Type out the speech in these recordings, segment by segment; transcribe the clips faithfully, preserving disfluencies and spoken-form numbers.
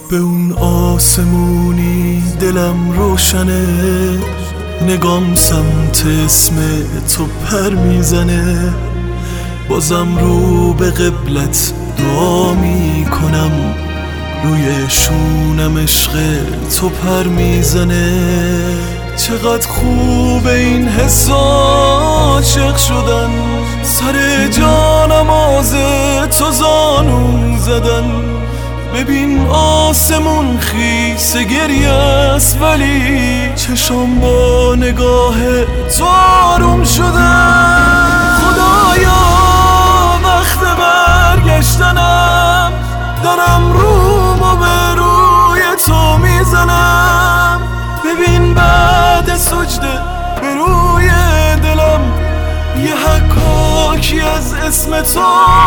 به اون آسمونی دلم روشنه، نگام سمت اسم تو پر میزنه. بازم رو به قبلت دعا میکنم، روی شونم عشق تو پر میزنه. چقدر خوب این حس عاشق شدن، سر جانم آز تو زانو زدن. ببین آسمون خیس گریه است، ولی چشام با نگاه تو آروم شدن. خدایا وقت برگشتنم، دارم رومو به روی تو میزنم. ببین بعد سجده به روی دلم، یه حکاکی از اسم تو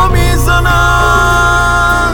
میزنم.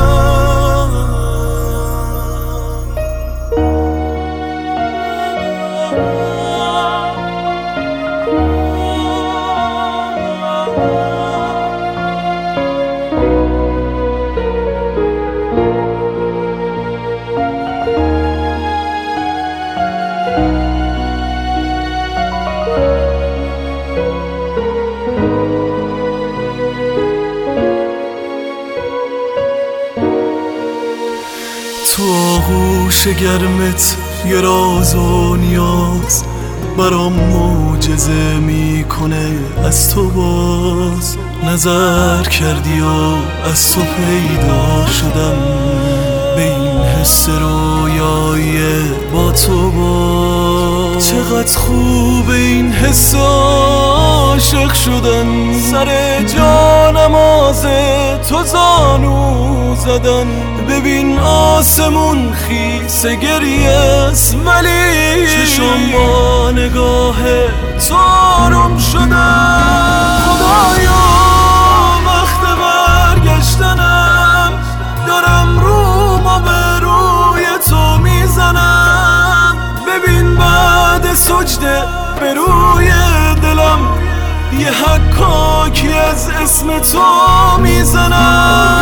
تو آغوش گرمت یه راز و نیاز، برام معجزه میکنه از تو باز. نظر کردی و از تو پیدا شدم، به این حس رویایی با تو باز. چقدر خوب این حس عاشق شدن، سر جانم آز تو زانو زدن. ببین آسمون خیس گریه است، ولی چشم با نگاه تو آروم شدن. خدایا وقت برگشتنم، دارم رومو به روی تو میزنم. ببین بعد سجده به روی دلم، یه حکاکی از اسم تو میزنم.